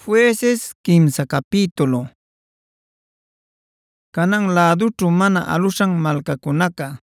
Jueces kimsa capítulo. Kanan ladućhu mana alushan malkakunaqa.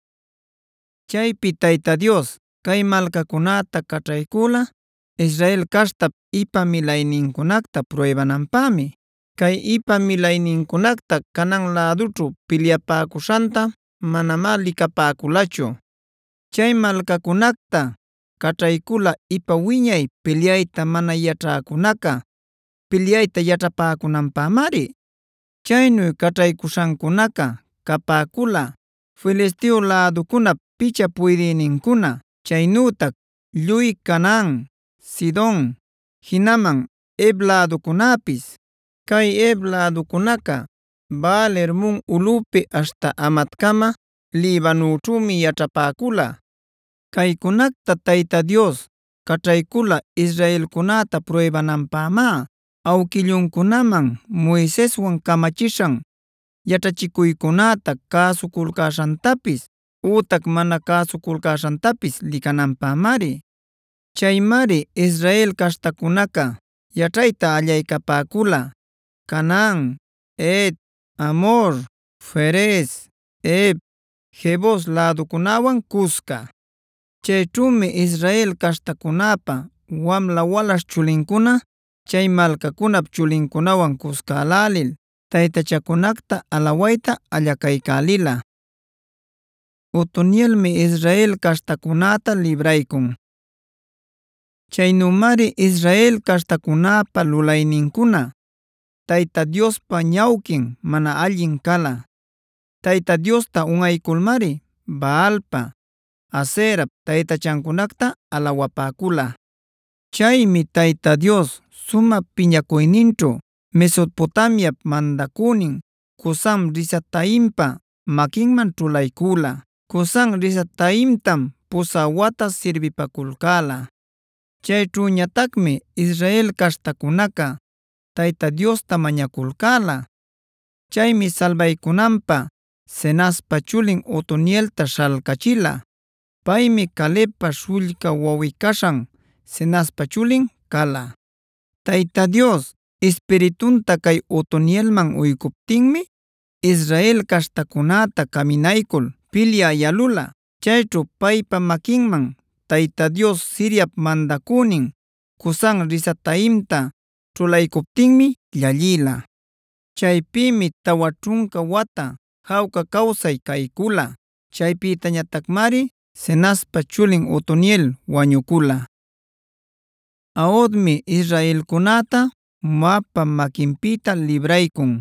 Chaypi Tayta Dios kay malkakunata kach'aykula Israel caśhtap ipa milayninkunacta pruebananpaqmi. Kay ipa milayninkunacta kanan ladućhu pilyapäkushanta manamá likapäkulachu. Chay malkakunacta kach'aykula ipa wiñay pilyayta mana yachäkunaqa pilyayta yachapäkunanpaqmari. Chaynu kach'aykushankunaqa kapäkula Filisteo ladukunap picha puydïninkuna, chaynütak lluy Canaán, Sidón, jinaman Hev ladukunapis. Kay Hev ladukunaqa Baal-hermon ulüpi aśhta Hamatkama Libanoćhümi yaćhapäkula. Kaykunacta Tayta Dios kach'aykula Israelkunata pruebananpaqmá, awkillunkunaman Moiseswan kamachishan yachachikuykunata kasukulkäshantapis ütak mana kasukulkäshantapis likananpaqmari. Chaymari Israel caśhtakunaqa yach'ayta allaykapäkula Canaán, Het, Amor, Ferez, Hev, Jebus ladukunawan kuska. Chayćhümi Israel caśhtakunapa wamla walaśh chulinkuna chay malkakunap chulinkunawan kuskälälil taytachakunacta alawayta allakaykälila. Otonielmi Israel caśhtakunata libraykun. Chaynumari Israel caśhtakunapa lulayninkuna Tayta Diospa ñawquin mana allin kala. Tayta Diosta un'aykulmari Baalpa, Aserap taytachancunacta alawapäkula. Chaymi Tayta Dios suma piñakuyninćhu Mesopotamiap mandacünin Cushan-risataimpa maquinman ćhulaykula. Cushan-risataimtam pusa wata sirbipakulkäla. Chayćhüñatacmi Israel caśhtakunaqa Tayta Diosta mañakulkäla. Chaymi salbaykunanpaq Cenazpa chulin Otonielta śhalkachila. Paymi Calebpa śhullka wawi kashan Cenazpa chulin kala. Tayta Dios Espiritunta kay Otonielman uykuptinmi Israel caśhtakunata caminaykul pilya yalula. Chayćhu paypa maquinman Tayta Dios Siriap mandacünin Cushan-risataimta ćhulaykuptinmi llallila. Chaypimi tawa ćhunka wata jawka kawsay kaykula. Chaypitañatacmari Cenazpa chulin Otoniel wañukula. Ahodmi Israelkunata Moabpa maquinpita libraykun.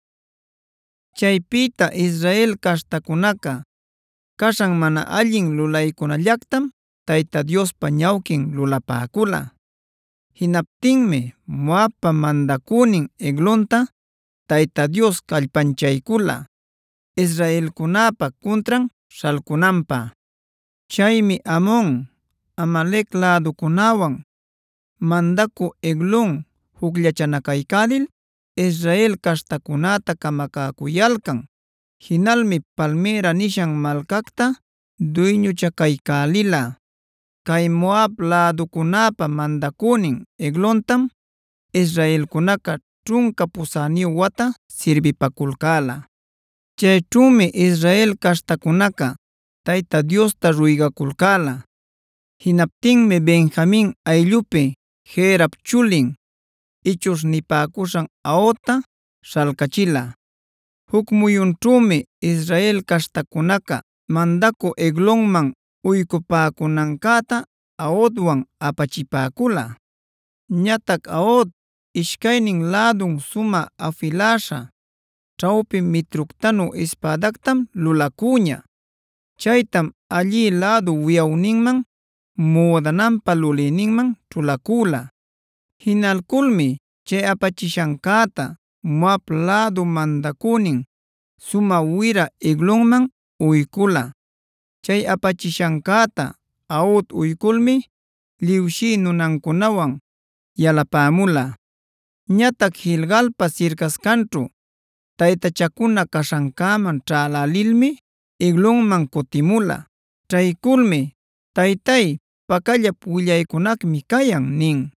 Chaypita Israel caśhtakunaqa kashan mana allin lulaykunallactam Tayta Diospa ñawquin lulapäkula. Jinaptinmi Moabpa mandacünin Eglonta Tayta Dios kallpanchaykula Israelkunapa cuntran śhalkunanpaq. Chaymi Amon, Amalec ladukunawan mandacü Eglon jucllachanakaykälil Israel caśhtakunata kamakaykuyalkan. Jinalmi Palmira nishan malcacta duyñuchakaykälila. Kay Moab ladukunapa mandacünin Eglontam Israelkunaqa ćhunka pusäniyu wata sirbipakulkäla. Chayćhümi Israel caśhtakunaqa Tayta Diosta ruygakulkäla. Jinaptinmi Benjamin ayllupi Gerap chulin Ichush nipäkushan Ahota śhalkachila. Huk muyunćhümi Israel caśhtakunaqa mandacü Eglonman uykupäkunancäta Ahodwan apachipäkula. Ñatac Ahod ishkaynin ladun suma afilasha ćhawpi mitructanu espadactam lulakuña. Chaytam allí ladu wiyawninman mudananpa luliyninman ćhulakula. Jinalkulmi chay apachishancäta Moab ladu mandacünin suma wira Eglonman uykula. Chay apachishancäta Ahod uykulmi liwshï nunankunawan yalapämula. Ñatac Gilgalpa sirkascanćhu taytachakuna kashancäman ćhälälilmi Eglonman kutimula. Ćhaykulmi Taytay, pakallap willaykunaqmi kayan nin.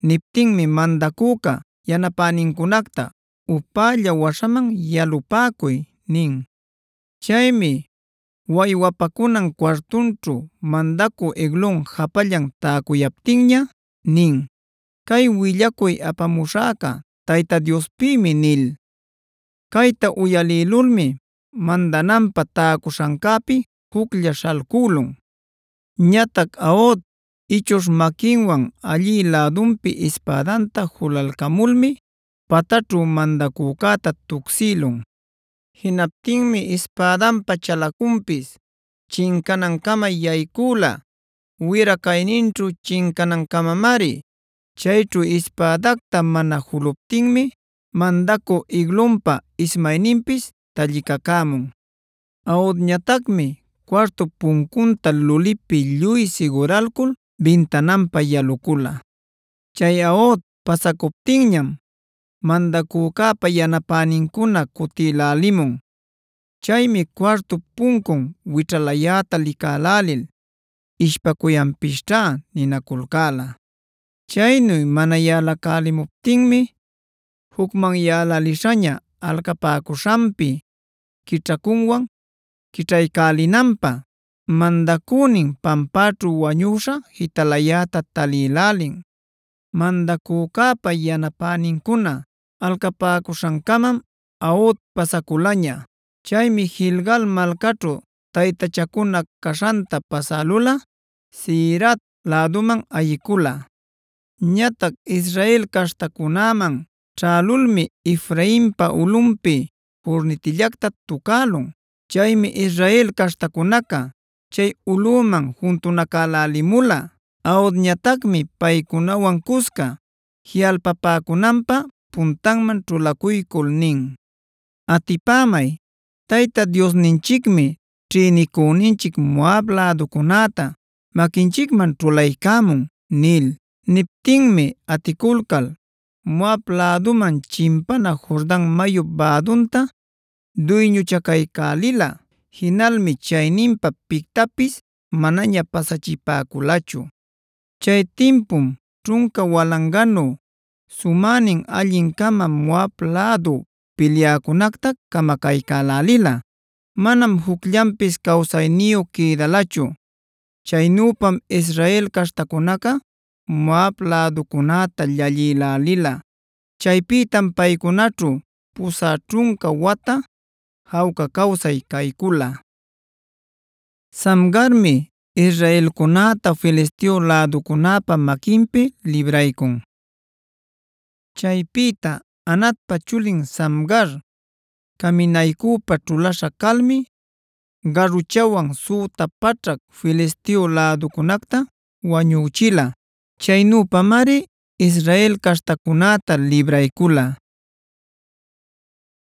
Niptinmi mandaküqa yanapäninkunacta: “Upalla waśhaman yalupäkuy” nin. Chaymi waywapakunan cuartunćhu mandacü Eglon japallan täkuyaptinña nin: “Kay willacuy apamuśhäqa Tayta Diospimi” nil. Kayta uyalïlulmi mandananpaq täkuśhancäpi juclla śhalcülun. Ñatac Ahod ichuśh maquinwan allï lädunpi ispädanta julalcamulmi pataćhu mandacücäta tuksïlun. Jinaptinmi ispädanpa chalacunpis chinkanancama yaycüla, wira cayninćhu chinkanancamamari. Chayćhu ispädacta mana juluptinmi mandacü Eglonpa ismayninpis tallicacämun. Ahodñatacmi cuartu puncunta lulipi lluy siguralcul bintananpa yalucula. Chay Ahod pasacuptinñam mandacücäpa yanapänincuna kutïlälimun. Chaymi cuartu puncun wićhalayäta licälälil “ishpakuyanpiśhćá” ninakulcäla. Chaynuy mana yalacälimuptinmi jucman yalalishaña alcapäcuśhanpi kićhacunwan quićhaycälinanpaq mandacünin pampaćhu wañuśha jitalayäta talïlälin. Mandacücäpa yanapänincuna alcapäcuśhancamam Ahod pasaculaña. Chaymi Gilgal malcaćhu taytachakuna caśhanta pasälula Seïrat läduman ayicula. Ñatac Israel caśhtacunaman ćhälulmi Efrainpa ulꞌunpi kurnitillacta tukälun. Chaymi Israel caśhtacunaca chay ulꞌuman juntunacälälimula. Ahodñatacmi paykunawan cusca jiꞌalpapäkunanpaq puntanman ćhulakuycul nin: “Atipämay, Tayta Diosninchikmi ćhïnicüninchic Moab läducunäta maquinchikman ćhulaycämun” nil. Niptinmi aticulcal Moab läduman chimpana Jordan mayup vädunta duyñuchacaycälila. Jinalmi chayninpa pictapis manaña pasachipäculachu. Chay timpum ćhunka walanganu sumänin allincama Moab lädu pilyäcunacta camacaycälälila. Manam jucllanpis cawsayniyu quïdalachu. Chaynüpam Israel caśhtacunaca Moab läducunäta llallïlälila. Chaypïtam paycunaćhu pusä ćhunka wata jawca kawsay caycula. Samgarmi Israelcunäta Filisteo läducunapa maquinpi libraycun. Chaypïta Anatpa chulin Samgar caminaycüpa ćhulasha calmi garuchawan süta pachrak Filisteo läducunacta wañüchila. Chaynüpamari Israel caśhtakunäta libraycula.